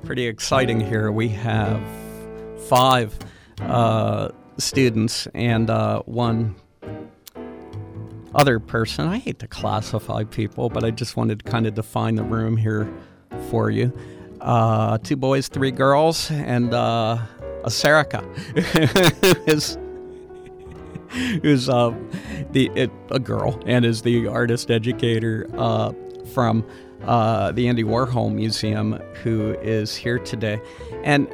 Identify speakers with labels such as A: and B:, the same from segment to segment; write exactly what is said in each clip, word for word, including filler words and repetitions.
A: pretty exciting here. We have five uh, students and uh, one other person. I hate to classify people, but I just wanted to kind of define the room here for you. Uh, two boys, three girls, and uh, a Sarika, who's, who's uh, the it, a girl and is the artist educator uh, from uh, the Andy Warhol Museum, who is here today. And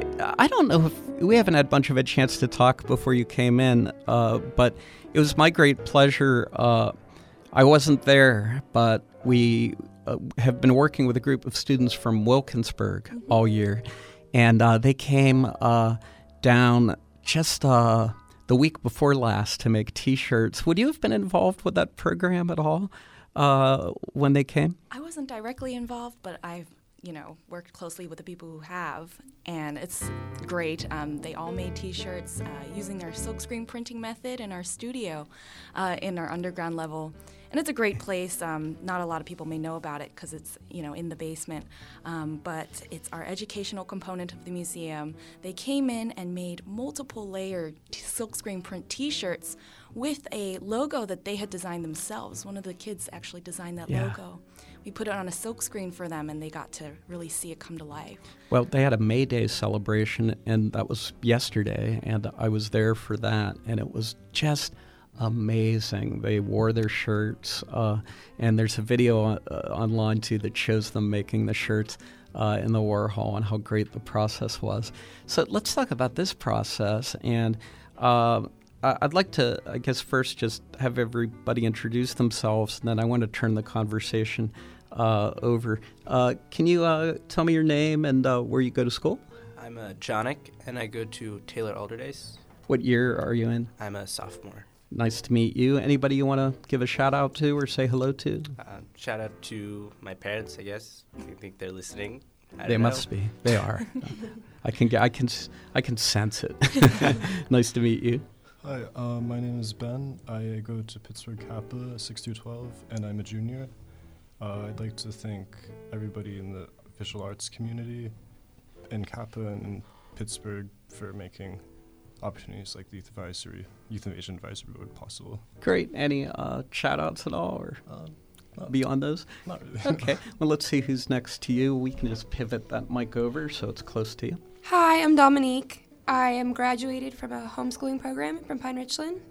A: I don't know if we haven't had much of a chance to talk before you came in, uh, but it was my great pleasure. Uh, I wasn't there, but we uh, have been working with a group of students from Wilkinsburg mm-hmm. all year. And uh, they came uh, down just uh, the week before last to make T-shirts. Would you have been involved with that program at all uh, when they came?
B: I wasn't directly involved, but I've you know, worked closely with the people who have, and it's great. Um, they all made T-shirts uh, using their silkscreen printing method in our studio uh, in our underground level. And it's a great place. Um, not a lot of people may know about it because it's, you know, in the basement. Um, but it's our educational component of the museum. They came in and made multiple layered t- silkscreen print T-shirts with a logo that they had designed themselves. One of the kids actually designed that
A: yeah.
B: logo. We put it on a silk screen for them, and they got to really see it come to life.
A: Well, they had a May Day celebration, and that was yesterday, and I was there for that, and it was just amazing. They wore their shirts, uh, and there's a video on, uh, online, too, that shows them making the shirts uh, in the Warhol and how great the process was. So let's talk about this process, and uh, I'd like to, I guess, first just have everybody introduce themselves, and then I want to turn the conversation uh, over. Uh, can you uh, tell me your name and uh, where you go to school?
C: I'm a Jonik, and I go to Taylor Alderdice.
A: What year are you in?
C: I'm a sophomore.
A: Nice to meet you. Anybody you want to give a shout out to or say hello to?
C: Uh, shout out to my parents, I guess. I think they're listening. I
A: They
C: don't
A: must
C: know.
A: be. They are. I can get. I can. I can sense it. Nice to meet you.
D: Hi, uh, my name is Ben. I go to Pittsburgh Kappa six two twelve, and I'm a junior. Uh, I'd like to thank everybody in the visual arts community in Kappa and in Pittsburgh for making opportunities like the Youth Advisory, Youth Invasion Advisory Board possible.
A: Great. Any uh, shout outs at all or
D: Uh, not,
A: beyond those?
D: not really.
A: Okay. Well, let's see who's next to you. We can just pivot that mic over so it's close to you.
E: Hi, I'm Dominique. I am graduated from a homeschooling program from Pine Richland,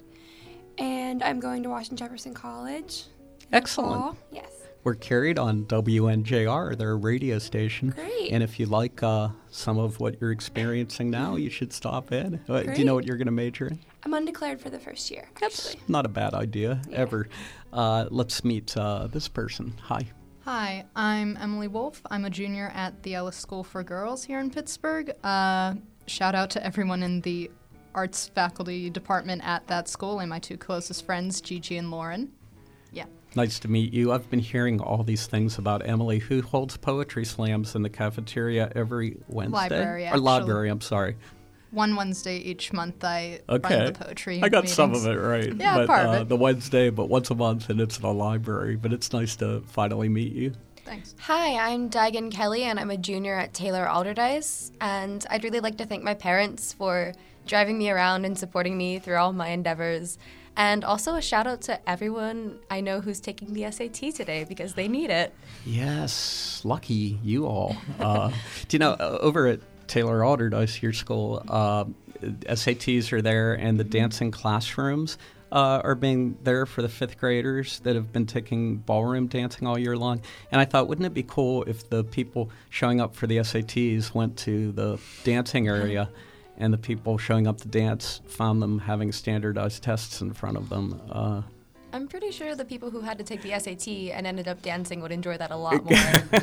E: and I'm going to Washington Jefferson College.
A: Excellent.
E: Fall. Yes.
A: We're carried on W N J R, their radio station.
E: Great.
A: And if you like uh, some of what you're experiencing now, you should stop in. Uh, do you
E: Great.
A: know what you're going to major in?
E: I'm undeclared for the first year,
A: That's
E: actually.
A: not a bad idea,
E: Yeah.
A: ever. Uh, let's meet uh, this person. Hi.
F: Hi, I'm Emily Wolf. I'm a junior at the Ellis School for Girls here in Pittsburgh. Uh, shout out to everyone in the arts faculty department at that school and my two closest friends, Gigi and Lauren. Yeah.
A: Nice to meet you. I've been hearing all these things about Emily, who holds poetry slams in the cafeteria every Wednesday.
F: Library,
A: Or
F: actually.
A: library, I'm sorry.
F: One Wednesday each month I
A: Okay.
F: run the poetry
A: I got
F: meetings.
A: some of it right.
F: Yeah,
A: but,
F: part of
A: uh,
F: it.
A: The Wednesday, but once a month, and it's in the library. But it's nice to finally meet you.
F: Thanks.
G: Hi, I'm Diagon Kelly, and I'm a junior at Taylor Alderdice. And I'd really like to thank my parents for driving me around and supporting me through all my endeavors. And also a shout out to everyone I know who's taking the S A T today because they need it.
A: Yes, lucky you all. Uh, do you know, uh, over at Taylor Alderdice, your school, uh, S A Ts are there, and the dancing classrooms uh, are being there for the fifth graders that have been taking ballroom dancing all year long. And I thought, wouldn't it be cool if the people showing up for the S A Ts went to the dancing area and the people showing up to dance found them having standardized tests in front of them? Uh,
G: I'm pretty sure the people who had to take the S A T and ended up dancing would enjoy that a lot more.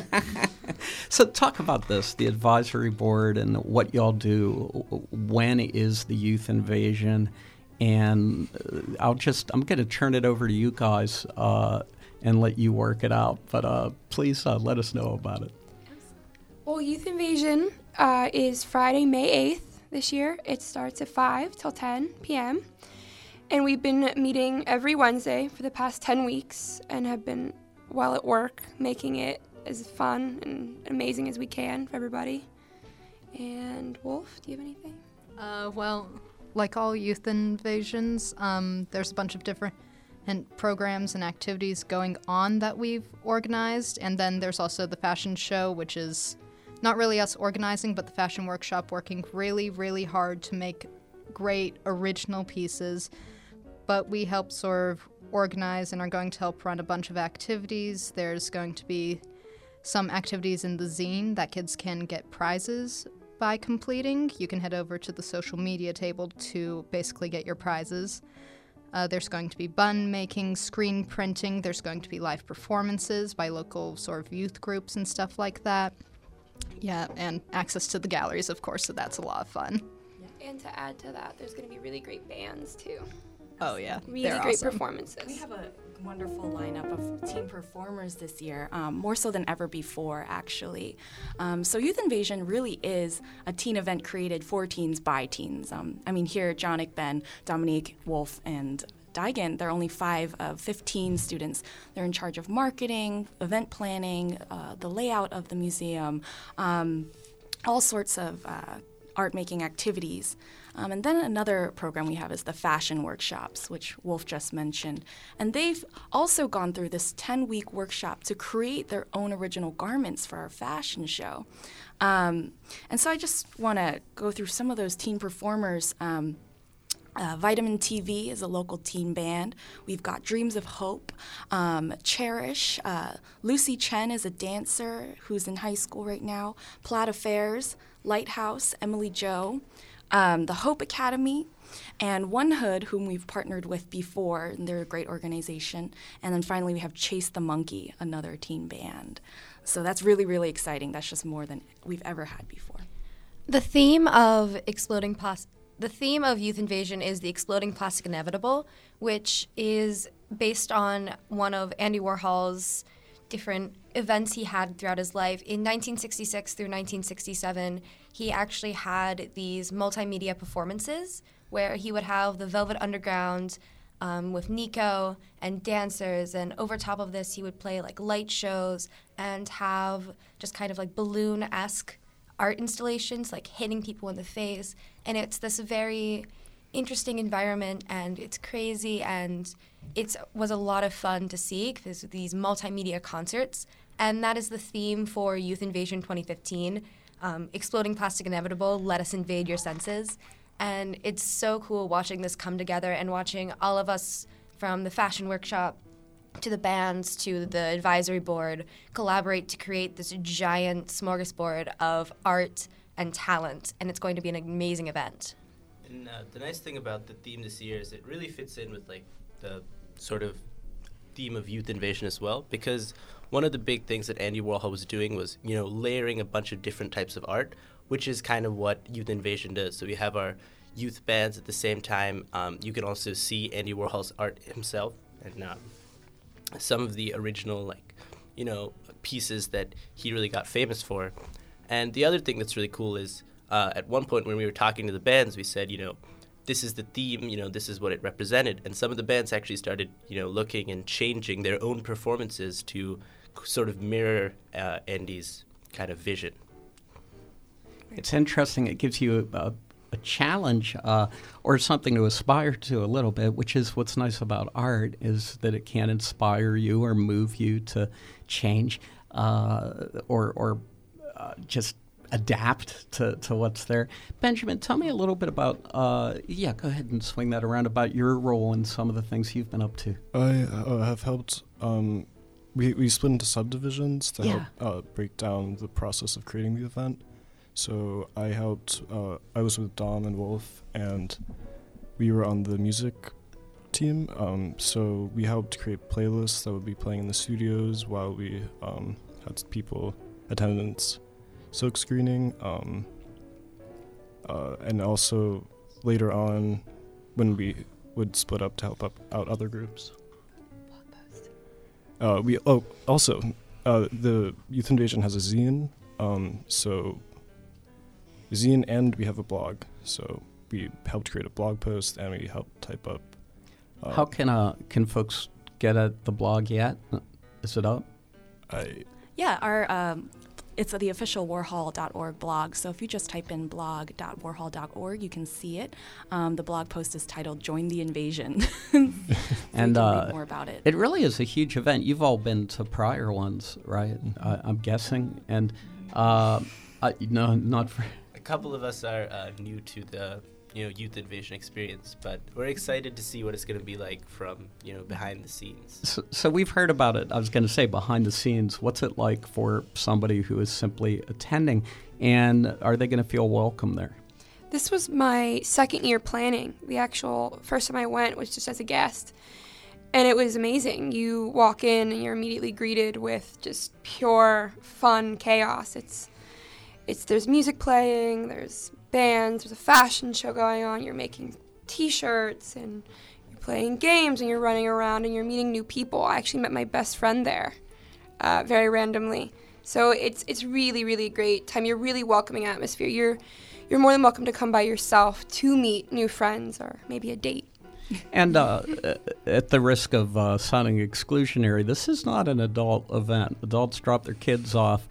A: So talk about this, the advisory board and what y'all do. When is the youth invasion? And uh, I'll just, I'm going to turn it over to you guys uh, and let you work it out. But uh, please uh, let us know about it.
E: Well, Youth Invasion uh, is Friday, May eighth this year. It starts at five till ten p.m. And we've been meeting every Wednesday for the past ten weeks and have been well at work making it as fun and amazing as we can for everybody. And Wolf, do you have anything?
F: Uh, well, like all youth invasions, um, there's a bunch of different programs and activities going on that we've organized, and then there's also the fashion show, which is not really us organizing, but the fashion workshop working really, really hard to make great original pieces. But we help sort of organize and are going to help run a bunch of activities. There's going to be some activities in the zine that kids can get prizes by completing. You can head over to the social media table to basically get your prizes. Uh, there's going to be bun making, screen printing. There's going to be live performances by local sort of youth groups and stuff like that. Yeah, and access to the galleries, of course, so that's a lot of fun.
E: And to add to that, there's going to be really great bands, too.
F: Oh, yeah.
E: Really
F: They're
E: great
F: awesome.
E: performances.
B: We have a wonderful lineup of teen performers this year, um, more so than ever before, actually. Um, so Youth Invasion really is a teen event created for teens by teens. Um, I mean, here, Jonick, Ben, Dominique, Wolf, and Daigen, they're only five of fifteen students. They're in charge of marketing, event planning, uh, the layout of the museum, um, all sorts of uh, art-making activities. Um, and then another program we have is the fashion workshops, which Wolf just mentioned. And they've also gone through this ten-week workshop to create their own original garments for our fashion show. Um, and so I just want to go through some of those teen performers. Um, Uh, Vitamin T V is a local teen band. We've got Dreams of Hope, um, Cherish. Uh, Lucy Chen is a dancer who's in high school right now. Plaid Affairs, Lighthouse, Emily Jo, um, the Hope Academy, and One Hood, whom we've partnered with before, and they're a great organization. And then finally we have Chase the Monkey, another teen band. So that's really, really exciting. That's just more than we've ever had before.
G: The theme of exploding plastic. The theme of Youth Invasion is the exploding plastic inevitable, which is based on one of Andy Warhol's different events he had throughout his life. In nineteen sixty-six through nineteen sixty-seven, he actually had these multimedia performances where he would have the Velvet Underground um, with Nico and dancers, and over top of this he would play like light shows and have just kind of like balloon-esque art installations, like hitting people in the face. And it's this very interesting environment, and it's crazy, and it was a lot of fun to see because of these multimedia concerts. And that is the theme for Youth Invasion twenty fifteen. Um, Exploding Plastic Inevitable, let us invade your senses. And it's so cool watching this come together and watching all of us from the fashion workshop to the bands, to the advisory board, collaborate to create this giant smorgasbord of art and talent, and it's going to be an amazing event.
C: And uh, the nice thing about the theme this year is it really fits in with like the sort of theme of Youth Invasion as well, because one of the big things that Andy Warhol was doing was, you know, layering a bunch of different types of art, which is kind of what Youth Invasion does. So we have our youth bands at the same time. Um, you can also see Andy Warhol's art himself, and um, some of the original, like, you know, pieces that he really got famous for. And the other thing that's really cool is uh, at one point when we were talking to the bands, we said, you know, this is the theme, you know, this is what it represented. And some of the bands actually started, you know, looking and changing their own performances to sort of mirror uh, Andy's kind of vision.
A: It's interesting. It gives you a, a challenge uh, or something to aspire to a little bit, which is what's nice about art, is that it can inspire you or move you to change uh, or, or uh, just adapt to, to what's there. Benjamin, tell me a little bit about, uh, yeah, go ahead and swing that around, about your role in some of the things you've been up to.
D: I uh, have helped, um, we, we split into subdivisions to
A: Yeah.
D: help uh, break down the process of creating the event. So I helped, uh, I was with Dom and Wolf, and we were on the music team. Um, so we helped create playlists that would be playing in the studios while we um, had people attendance silk screening. Um, uh, and also later on when we would split up to help up out other groups. Uh, we oh also uh, the Youth Invasion has a zine, um, so zine, and we have a blog. So we helped create a blog post, and we helped type up. Uh,
A: How can uh, can folks get at the blog yet? Is it up?
D: I
B: Yeah, our um, it's the official warhol dot org blog. So if you just type in blog dot warhol dot org, you can see it. Um, the blog post is titled "Join the Invasion," so
A: and
B: you can
A: uh,
B: read more about it.
A: It really is a huge event. You've all been to prior ones, right?
D: Mm-hmm.
A: Uh, I'm guessing, and uh, uh, no, not for.
C: A couple of us are uh, new to the you know youth invasion experience, but we're excited to see what it's going to be like from you know behind the scenes.
A: So, so we've heard about it. I was going to say behind the scenes. What's it like for somebody who is simply attending, and are they going to feel welcome there?
E: This was my second year planning. The actual first time I went was just as a guest, and it was amazing. You walk in and you're immediately greeted with just pure fun chaos. It's it's there's music playing, there's bands, there's a fashion show going on, you're making t-shirts and you're playing games and you're running around and you're meeting new people. I actually met my best friend there uh, very randomly. So it's it's really, really a great time. You're really welcoming atmosphere. You're you're more than welcome to come by yourself to meet new friends or maybe a date.
A: And uh, at the risk of uh, sounding exclusionary, this is not an adult event. Adults drop their kids off,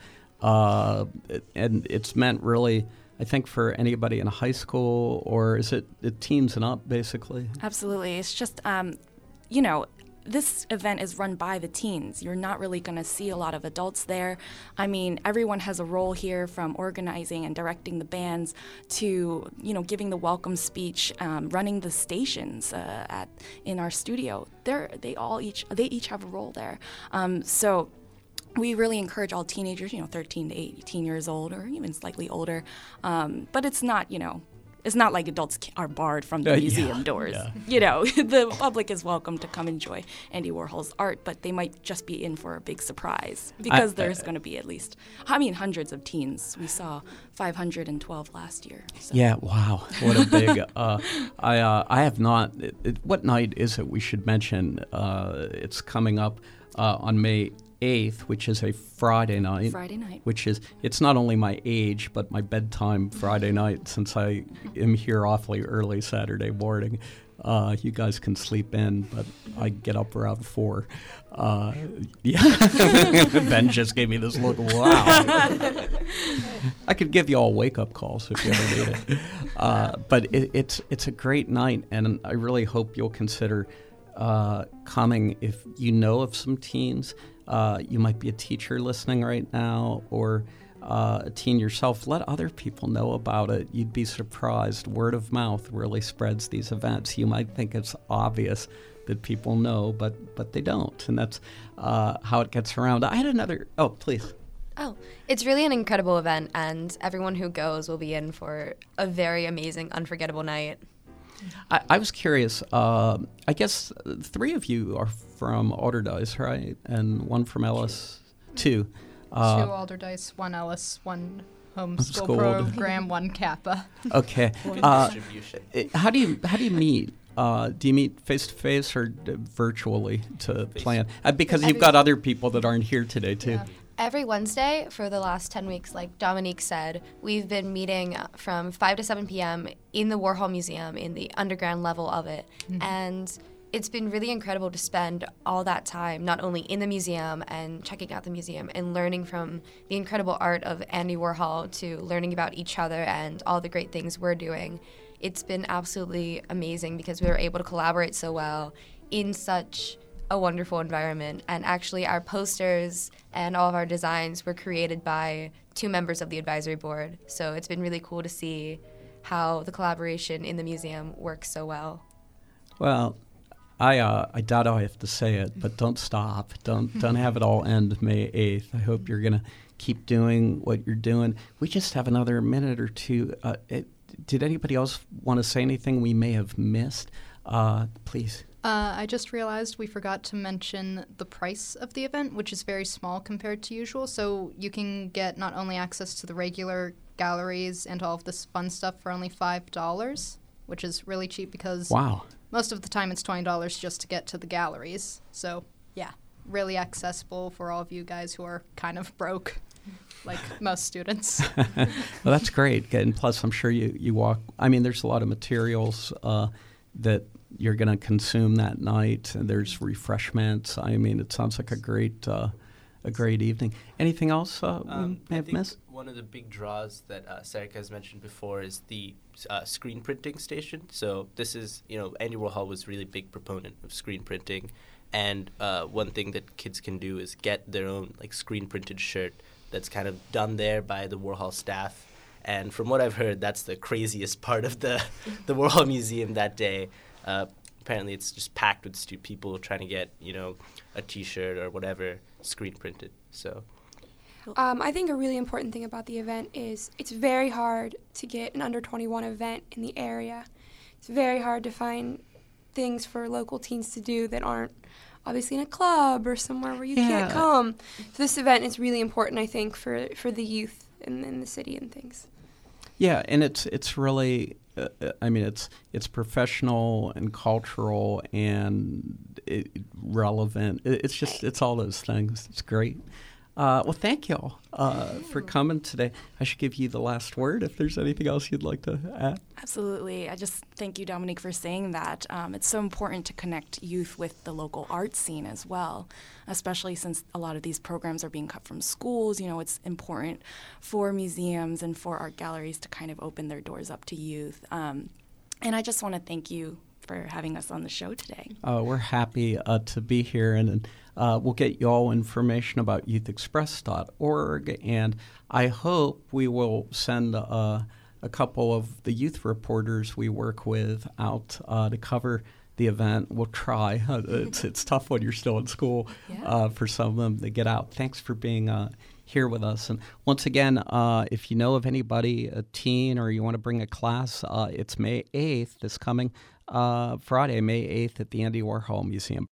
A: uh, and it's meant really, I think, for anybody in high school, or is it, it teens and up, basically?
B: Absolutely. It's just, um, you know, this event is run by the teens. You're not really going to see a lot of adults there. I mean, everyone has a role here, from organizing and directing the bands to, you know, giving the welcome speech, um, running the stations uh, at in our studio. They're, they all each they each have a role there. Um, so. We really encourage all teenagers, you know, thirteen to eighteen years old or even slightly older. Um, but it's not, you know, it's not like adults are barred from the
A: Uh,
B: museum
A: yeah,
B: doors.
A: yeah.
B: You know, the public is welcome to come enjoy Andy Warhol's art, but they might just be in for a big surprise because
A: I-
B: there's going to be at least, I mean, hundreds of teens. We saw five hundred twelve last year. So.
A: Yeah, wow, what a big. uh, I uh, I have not. It, it, what night is it? We should mention. Uh, it's coming up uh, on May eighth, which is a Friday night.
B: Friday night.
A: Which is, it's not only my age, but my bedtime Friday night, since I am here awfully early Saturday morning. Uh, you guys can sleep in, but I get up around four. Uh, yeah. Ben just gave me this look. Wow. I could give you all wake-up calls if you ever need it. Uh, but it, it's it's a great night, and I really hope you'll consider uh, coming if you know of some teens. Uh, you might be a teacher listening right now, or uh, a teen yourself. Let other people know about it. You'd be surprised. Word of mouth really spreads these events. You might think it's obvious that people know, but but they don't, and that's uh, how it gets around. I had another. Oh, please.
G: Oh, it's really an incredible event, and everyone who goes will be in for a very amazing, unforgettable night.
A: I, I was curious. Uh, I guess three of you are from Alderdice, right? And one from Ellis. Two. Uh,
F: Two Alderdice, one Ellis, one homeschool
A: Homeschooled.
F: program, one Kappa.
A: Okay.
C: Good
A: Uh,
C: distribution.
A: it- how do you how do you meet? Uh, do you meet face to face or d- virtually to
C: Face.
A: plan? Uh, because you've
G: Every-
A: got other people that aren't here today too.
F: Yeah.
G: Every Wednesday for the last ten weeks, like Dominique said, we've been meeting from five to seven p.m. in the Warhol Museum, in the underground level of it.
F: Mm-hmm.
G: And it's been really incredible to spend all that time, not only in the museum and checking out the museum and learning from the incredible art of Andy Warhol, to learning about each other and all the great things we're doing. It's been absolutely amazing because we were able to collaborate so well in such a wonderful environment. And actually our posters and all of our designs were created by two members of the advisory board. So it's been really cool to see how the collaboration in the museum works so well.
A: Well, I uh, I doubt I have to say it, but don't stop. Don't don't have it all end May eighth. I hope you're gonna keep doing what you're doing. We just have another minute or two. Uh, it, did anybody else want to say anything we may have missed? Uh, please.
F: Uh, I just realized we forgot to mention the price of the event, which is very small compared to usual. So you can get not only access to the regular galleries and all of this fun stuff for only five dollars, which is really cheap because
A: Wow.
F: most of the time it's twenty dollars just to get to the galleries. So, yeah, really accessible for all of you guys who are kind of broke, like most students.
A: Well, that's great. And plus, I'm sure you, you walk. I mean, there's a lot of materials uh, that you're going to consume that night. And there's refreshments. I mean, it sounds like a great uh, a great evening. Anything else uh, we
C: Um,
A: may
C: I
A: have
C: think
A: missed?
C: one of the big draws that uh, Sarika has mentioned before is the uh, screen printing station. So this is, you know, Andy Warhol was a really big proponent of screen printing. And uh, one thing that kids can do is get their own like screen printed shirt that's kind of done there by the Warhol staff. And from what I've heard, that's the craziest part of the, the Warhol Museum that day. Uh, apparently it's just packed with stu- people trying to get, you know, a T-shirt or whatever screen printed. So
E: Um, I think a really important thing about the event is it's very hard to get an under twenty-one event in the area. It's very hard to find things for local teens to do that aren't obviously in a club or somewhere where you
A: Yeah.
E: can't come. So this event is really important, I think, for, for the youth in, in the city and things.
A: Yeah, and it's it's really, uh, I mean, it's it's professional and cultural and it, relevant. It, it's just it's all those things. It's great. Uh, well, thank y'all uh, for coming today. I should give you the last word if there's anything else you'd like to add.
B: Absolutely. I just thank you, Dominique, for saying that. Um, it's so important to connect youth with the local art scene as well, especially since a lot of these programs are being cut from schools. You know, it's important for museums and for art galleries to kind of open their doors up to youth. Um, and I just want to thank you for having us on the show today.
A: Uh, we're happy uh, to be here, and uh, we'll get you all information about youth express dot org, and I hope we will send uh, a couple of the youth reporters we work with out uh, to cover the event. We'll try. Uh, it's, it's tough when you're still in school
B: Yeah.
A: uh, for some of them to get out. Thanks for being uh, here with us. And once again, uh, if you know of anybody, a teen, or you want to bring a class, uh, it's May eighth, this coming uh, Friday, May eighth at the Andy Warhol Museum.